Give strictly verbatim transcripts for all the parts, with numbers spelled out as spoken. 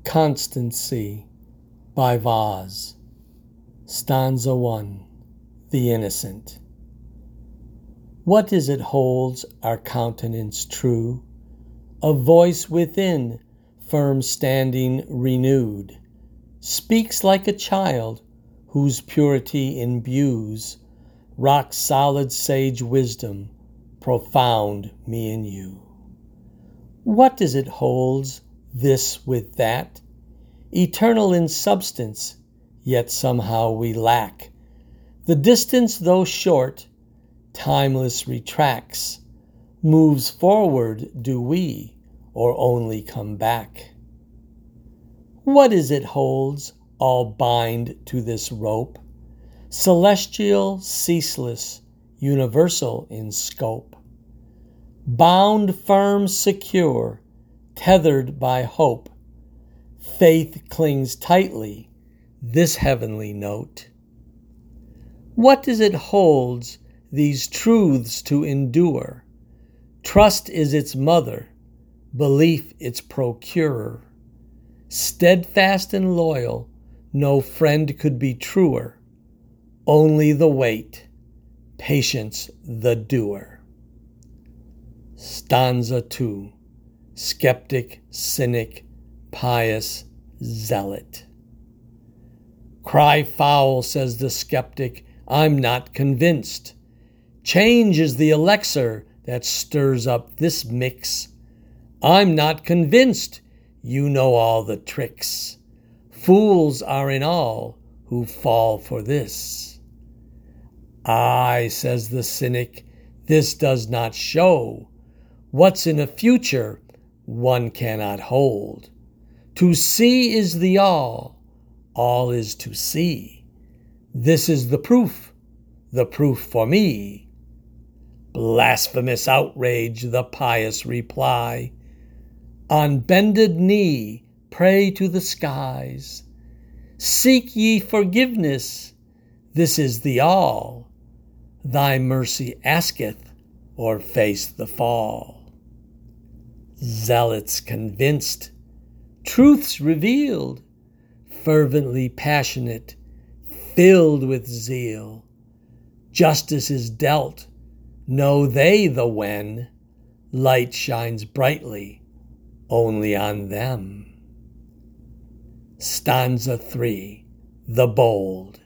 Constancy by Vaz. Stanza one. The Innocent. What is it holds our countenance true? A voice within, firm standing renewed, speaks like a child whose purity imbues rock-solid sage wisdom, profound me and you. What is it holds this with that? Eternal in substance, yet somehow we lack. The distance, though short, timeless retracts. Moves forward do we, or only come back? What is it holds all bind to this rope? Celestial, ceaseless, universal in scope. Bound firm, secure, tethered by hope. Faith clings tightly, this heavenly note. What is it holds these truths to endure? Trust is its mother, belief its procurer. Steadfast and loyal, no friend could be truer. Only the wait, patience the doer. Stanza two. Skeptic, cynic, pious, zealot. Cry foul, says the skeptic, I'm not convinced. Change is the elixir that stirs up this mix. I'm not convinced, you know all the tricks. Fools are in all who fall for this. Aye, says the cynic, this does not show. What's in a future one cannot hold. To see is the all, all is to see. This is the proof, the proof for me. Blasphemous outrage, the pious reply. On bended knee, pray to the skies. Seek ye forgiveness, this is the all. Thy mercy asketh, or face the fall. Zealots convinced, truths revealed, fervently passionate, filled with zeal. Justice is dealt, know they the when, light shines brightly only on them. Stanza three. The Bold.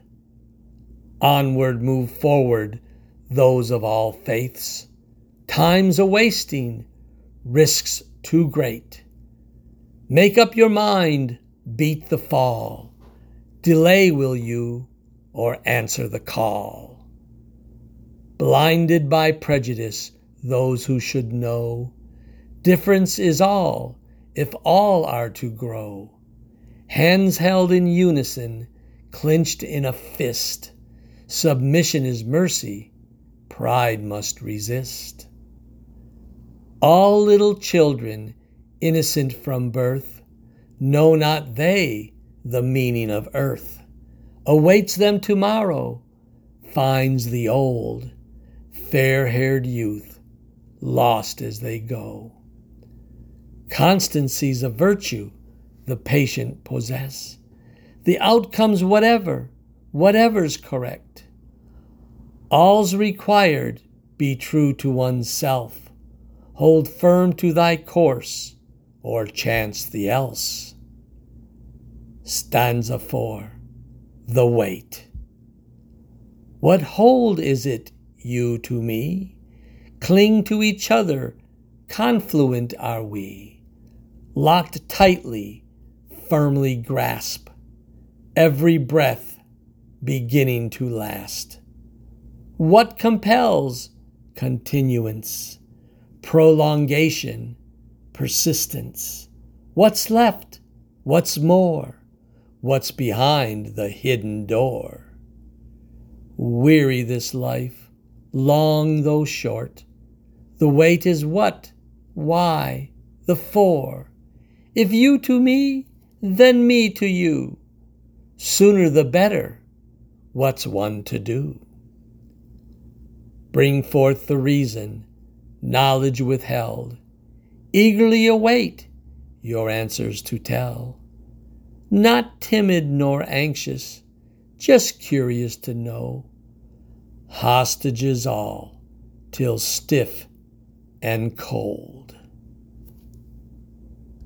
Onward move forward those of all faiths. Time's a-wasting, risks too great. Make up your mind, beat the fall. Delay will you, or answer the call. Blinded by prejudice, those who should know. Difference is all, if all are to grow. Hands held in unison, clenched in a fist. Submission is mercy, pride must resist. All little children, innocent from birth, know not they the meaning of earth. Awaits them tomorrow, finds the old, fair-haired youth, lost as they go. Constancy's a virtue the patient possess. The outcome's whatever, whatever's correct. All's required, be true to oneself. Hold firm to thy course, or chance the else. Stanza four. The Wait. What hold is it, you to me? Cling to each other, confluent are we. Locked tightly, firmly grasp. Every breath beginning to last. What compels continuance? Prolongation, persistence. What's left? What's more? What's behind the hidden door? Weary this life, long though short. The wait is what? Why? The for. If you to me, then me to you. Sooner the better. What's one to do? Bring forth the reason, knowledge withheld. Eagerly await your answers to tell. not timid nor anxious, just curious to know. Hostages all, till stiff and cold.